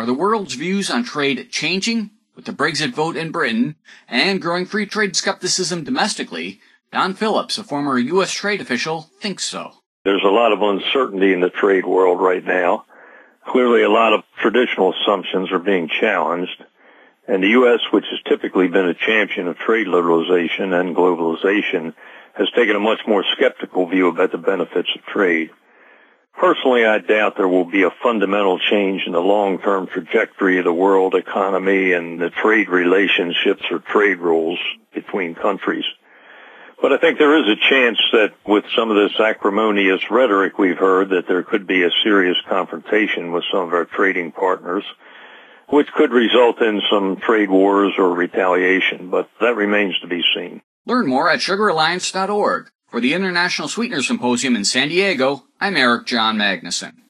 Are the world's views on trade changing with the Brexit vote in Britain and growing free trade skepticism domestically? Don Phillips, a former U.S. trade official, thinks so. There's a lot of uncertainty in the trade world right now. Clearly, a lot of traditional assumptions are being challenged. And the U.S., which has typically been a champion of trade liberalization and globalization, has taken a much more skeptical view about the benefits of trade. Personally, I doubt there will be a fundamental change in the long-term trajectory of the world economy and the trade relationships or trade rules between countries. But I think there is a chance that with some of this acrimonious rhetoric we've heard that there could be a serious confrontation with some of our trading partners, which could result in some trade wars or retaliation, but that remains to be seen. Learn more at sugaralliance.org. For the International Sweetener Symposium in San Diego, I'm Eric John Magnuson.